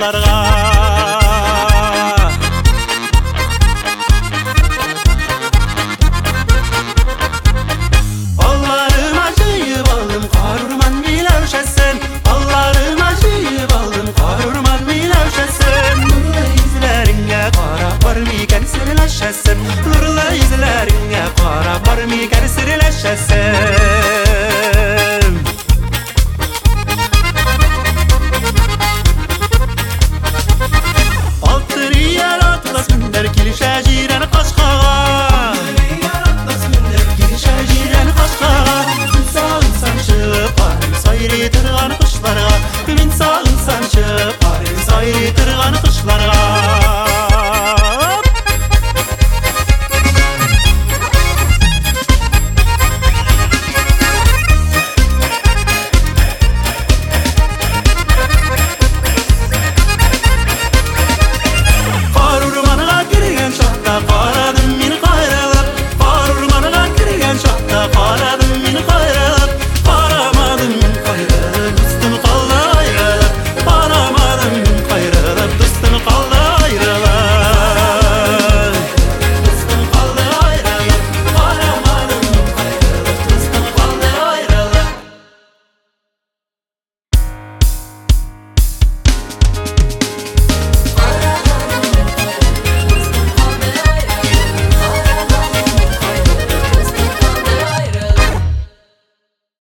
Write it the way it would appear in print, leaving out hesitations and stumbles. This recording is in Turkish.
kızlarga. Ballarım acıyıp aldım Karurman Milevşesin. Ballarım acıyıp aldım Karurman Milevşesin. Nurlu izlerine qarab barmiken sirleşesin. Nurlu izlerine qarab barmiken sirleşesin.